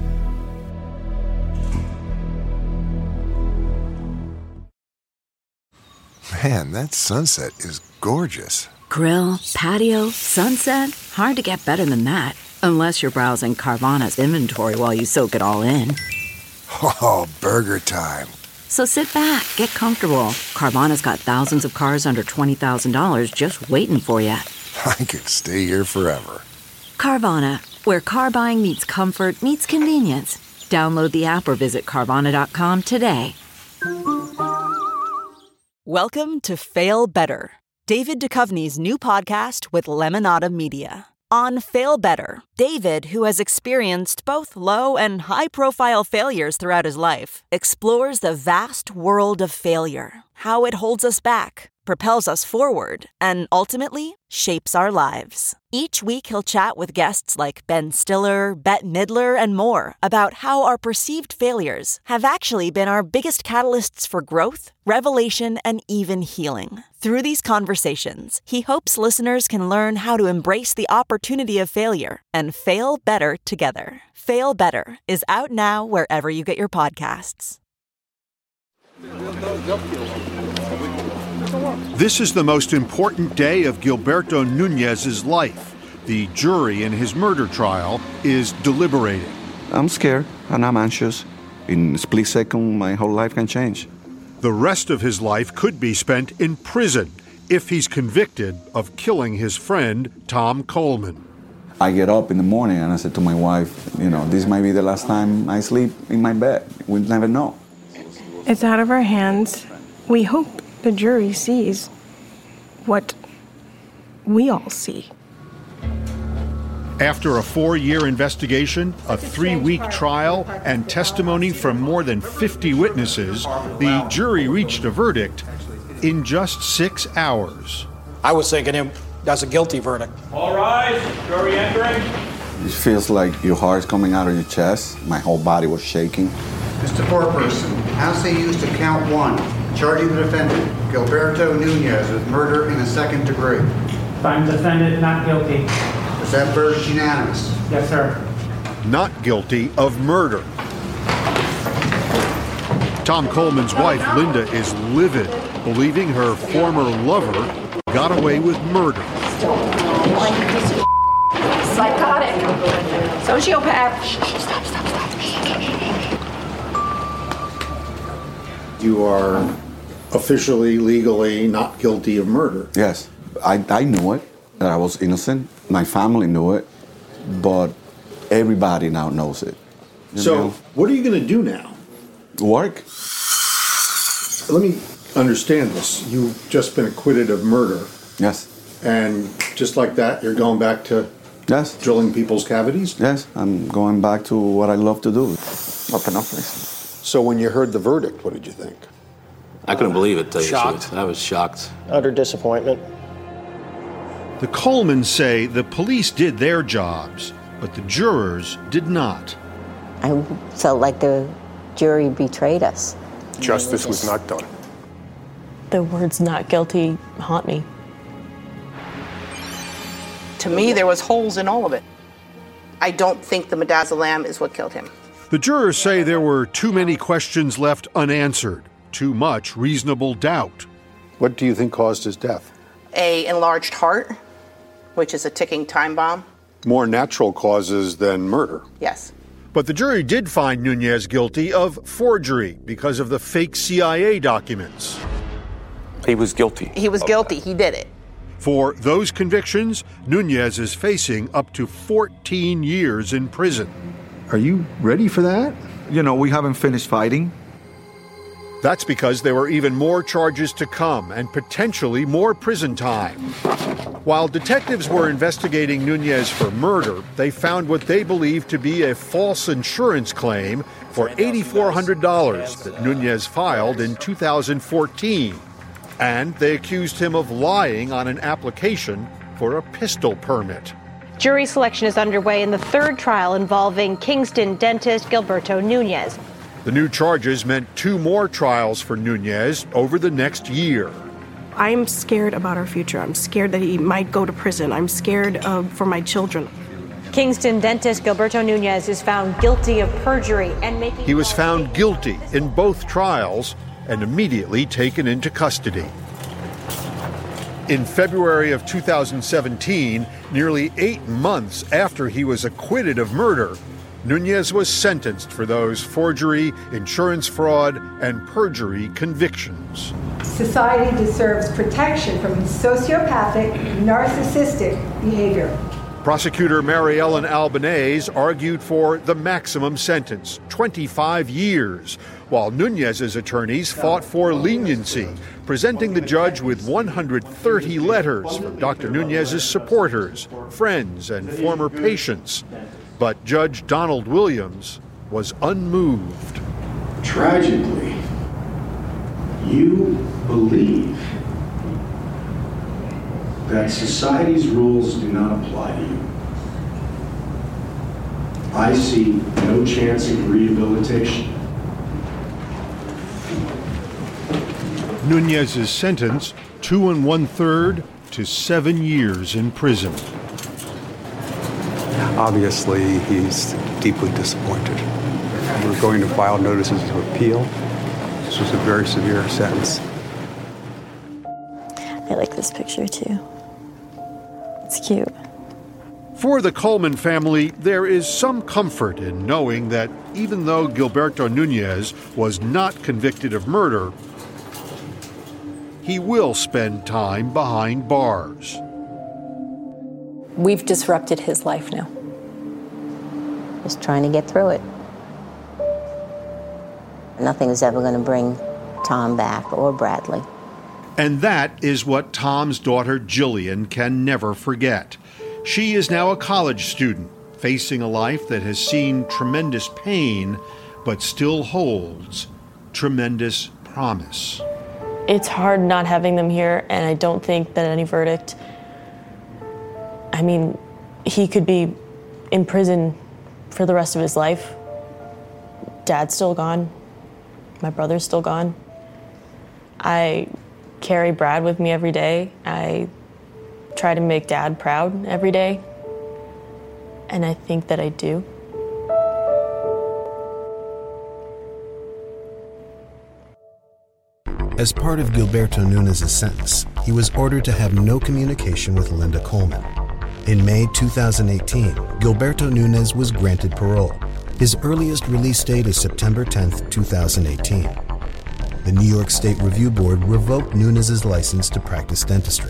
[SPEAKER 18] Man, that sunset is gorgeous.
[SPEAKER 20] Grill, patio, sunset. Hard to get better than that. Unless you're browsing Carvana's inventory while you soak it all in.
[SPEAKER 18] Oh, burger time.
[SPEAKER 20] So sit back, get comfortable. Carvana's got thousands of cars under twenty thousand dollars just waiting for you.
[SPEAKER 18] I could stay here forever.
[SPEAKER 20] Carvana, where car buying meets comfort, meets convenience. Download the app or visit Carvana dot com today.
[SPEAKER 22] Welcome to Fail Better, David Duchovny's new podcast with Lemonada Media. On Fail Better, David, who has experienced both low and high-profile failures throughout his life, explores the vast world of failure, how it holds us back, propels us forward, and ultimately shapes our lives. Each week he'll chat with guests like Ben Stiller, Bette Midler, and more about how our perceived failures have actually been our biggest catalysts for growth, revelation, and even healing. Through these conversations, he hopes listeners can learn how to embrace the opportunity of failure and fail better together. Fail Better is out now wherever you get your podcasts.
[SPEAKER 13] This is the most important day of Gilberto Nunez's life. The jury in his murder trial is deliberating.
[SPEAKER 9] I'm scared and I'm anxious. In a split second, my whole life can change.
[SPEAKER 13] The rest of his life could be spent in prison if he's convicted of killing his friend, Tom Coleman.
[SPEAKER 9] I get up in the morning and I said to my wife, you know, this might be the last time I sleep in my bed. We'll never know.
[SPEAKER 3] It's out of our hands. We hope the jury sees what we all see.
[SPEAKER 13] After a four-year investigation, a three-week trial, and testimony from more than fifty witnesses, the jury reached a verdict in just six hours.
[SPEAKER 25] I was thinking him, that's a guilty verdict.
[SPEAKER 16] All rise, jury entering.
[SPEAKER 9] It feels like your heart is coming out of your chest. My whole body was shaking.
[SPEAKER 26] Mister Foreperson, as they used to count one, charging the defendant, Gilberto Nunez, with murder in the second degree.
[SPEAKER 27] Find defendant not guilty.
[SPEAKER 26] Is that verdict unanimous?
[SPEAKER 27] Yes, sir.
[SPEAKER 13] Not guilty of murder. Tom Coleman's wife, Linda, is livid, believing her former lover got away with murder.
[SPEAKER 10] Psychotic. Sociopath. Stop, stop, stop.
[SPEAKER 5] You are officially, legally not guilty of murder.
[SPEAKER 9] Yes, I, I knew it, that I was innocent. My family knew it, but everybody now knows it. You
[SPEAKER 11] So,
[SPEAKER 9] know?
[SPEAKER 11] what are you going to do now?
[SPEAKER 9] Work.
[SPEAKER 11] Let me understand this. You've just been acquitted of murder.
[SPEAKER 9] Yes.
[SPEAKER 11] And just like that, you're going back to
[SPEAKER 9] yes.
[SPEAKER 11] drilling people's cavities?
[SPEAKER 9] Yes, I'm going back to what I love to do. Open up place.
[SPEAKER 11] So when you heard the verdict, what did you think?
[SPEAKER 7] I couldn't believe it, to tell you the
[SPEAKER 4] Shocked.
[SPEAKER 7] truth. I was shocked.
[SPEAKER 4] Utter disappointment.
[SPEAKER 13] The Colemans say the police did their jobs, but the jurors did not.
[SPEAKER 2] I felt like the jury betrayed us.
[SPEAKER 8] Justice was not done.
[SPEAKER 6] The words not guilty haunt me.
[SPEAKER 12] To me, there was holes in all of it. I don't think the midazolam is what killed him.
[SPEAKER 13] The jurors say there were too many questions left unanswered, too much reasonable doubt.
[SPEAKER 11] What do you think caused his death?
[SPEAKER 12] A enlarged heart, which is a ticking time bomb.
[SPEAKER 11] More natural causes than murder.
[SPEAKER 12] Yes.
[SPEAKER 13] But the jury did find Nunez guilty of forgery because of the fake C I A documents.
[SPEAKER 8] He was guilty.
[SPEAKER 12] He was guilty. He did it.
[SPEAKER 13] For those convictions, Nunez is facing up to fourteen years in prison.
[SPEAKER 11] Are you ready for that?
[SPEAKER 9] You know, we haven't finished fighting.
[SPEAKER 13] That's because there were even more charges to come and potentially more prison time. While detectives were investigating Nunez for murder, they found what they believed to be a false insurance claim for eight thousand four hundred dollars that Nunez filed in two thousand fourteen. And they accused him of lying on an application for a pistol permit.
[SPEAKER 15] Jury selection is underway in the third trial involving Kingston dentist Gilberto Nunez.
[SPEAKER 13] The new charges meant two more trials for Nunez over the next year.
[SPEAKER 3] I'm scared about our future. I'm scared that he might go to prison. I'm scared of, for my children.
[SPEAKER 15] Kingston dentist Gilberto Nunez is found guilty of perjury and making...
[SPEAKER 13] He was found guilty in both trials and immediately taken into custody. In February of two thousand seventeen, nearly eight months after he was acquitted of murder, Nunez was sentenced for those forgery, insurance fraud, and perjury convictions.
[SPEAKER 24] Society deserves protection from his sociopathic, narcissistic behavior.
[SPEAKER 13] Prosecutor Mary Ellen Albanese argued for the maximum sentence, twenty-five years, while Nunez's attorneys fought for leniency, presenting the judge with one hundred thirty letters from Doctor Nunez's supporters, friends, and former patients. But Judge Donald Williams was unmoved.
[SPEAKER 17] Tragically, you believe that society's rules do not apply to you. I see no chance of rehabilitation.
[SPEAKER 13] Nunez's sentence, two and one-third to seven years in prison.
[SPEAKER 8] Obviously, he's deeply disappointed. We're going to file notices of appeal. This was a very severe sentence.
[SPEAKER 6] I like this picture too. It's cute.
[SPEAKER 13] For the Coleman family, there is some comfort in knowing that even though Gilberto Nunez was not convicted of murder, he will spend time behind bars.
[SPEAKER 2] We've disrupted his life now. Just trying to get through it. Nothing is ever going to bring Tom back or Bradley.
[SPEAKER 13] And that is what Tom's daughter Jillian can never forget. She is now a college student, facing a life that has seen tremendous pain, but still holds tremendous promise.
[SPEAKER 6] It's hard not having them here, and I don't think that any verdict... I mean, he could be in prison for the rest of his life. Dad's still gone. My brother's still gone. I carry Brad with me every day. I try to make Dad proud every day. And I think that I do.
[SPEAKER 19] As part of Gilberto Nunez's sentence, he was ordered to have no communication with Linda Coleman. In May two thousand eighteen, Gilberto Nunez was granted parole. His earliest release date is September tenth, two thousand eighteen. The New York State Review Board revoked Nunez's license to practice dentistry.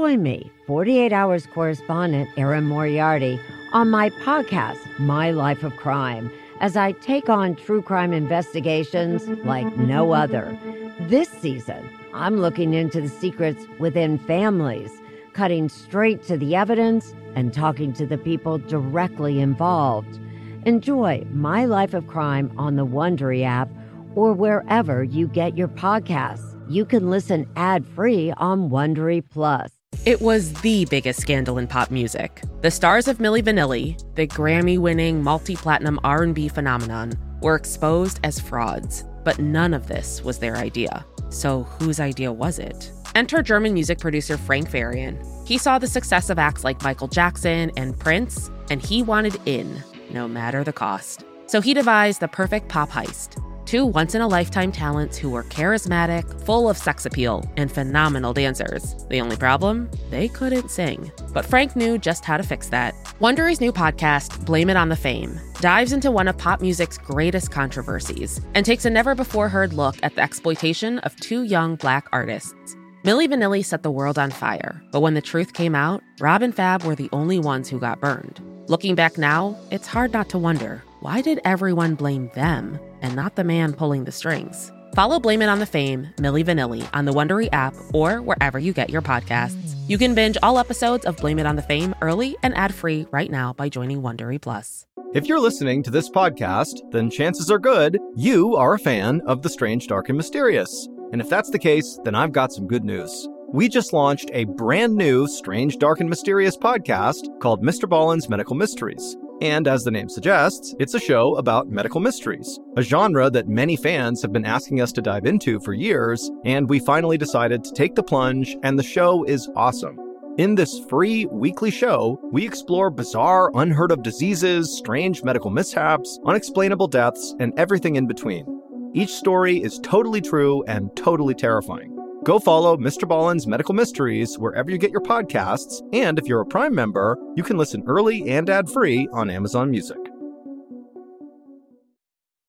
[SPEAKER 1] Join me, forty-eight hours correspondent Erin Moriarty, on my podcast, My Life of Crime, as I take on true crime investigations like no other. This season, I'm looking into the secrets within families, cutting straight to the evidence and talking to the people directly involved. Enjoy My Life of Crime on the Wondery app or wherever you get your podcasts. You can listen ad-free on Wondery Plus.
[SPEAKER 14] It was the biggest scandal in pop music. The stars of Milli Vanilli, the Grammy-winning multi-platinum R and B phenomenon, were exposed as frauds. But none of this was their idea. So whose idea was it? Enter German music producer Frank Farian. He saw the success of acts like Michael Jackson and Prince, and he wanted in, no matter the cost. So he devised the perfect pop heist. Two once-in-a-lifetime talents who were charismatic, full of sex appeal, and phenomenal dancers. The only problem? They couldn't sing. But Frank knew just how to fix that. Wondery's new podcast, Blame It on the Fame, dives into one of pop music's greatest controversies and takes a never-before-heard look at the exploitation of two young Black artists. Milli Vanilli set the world on fire, but when the truth came out, Rob and Fab were the only ones who got burned. Looking back now, it's hard not to wonder, why did everyone blame them and not the man pulling the strings? Follow Blame It on the Fame, Milli Vanilli, on the Wondery app or wherever you get your podcasts. You can binge all episodes of Blame It on the Fame early and ad-free right now by joining Wondery Plus.
[SPEAKER 18] If you're listening to this podcast, then chances are good you are a fan of The Strange, Dark, and Mysterious. And if that's the case, then I've got some good news. We just launched a brand new Strange, Dark, and Mysterious podcast called Mister Ballen's Medical Mysteries. And as the name suggests, it's a show about medical mysteries, a genre that many fans have been asking us to dive into for years, and we finally decided to take the plunge, and the show is awesome. In this free weekly show, we explore bizarre, unheard of diseases, strange medical mishaps, unexplainable deaths, and everything in between. Each story is totally true and totally terrifying. Go follow Mister Ballen's Medical Mysteries wherever you get your podcasts, and if you're a Prime member, you can listen early and ad-free on Amazon Music.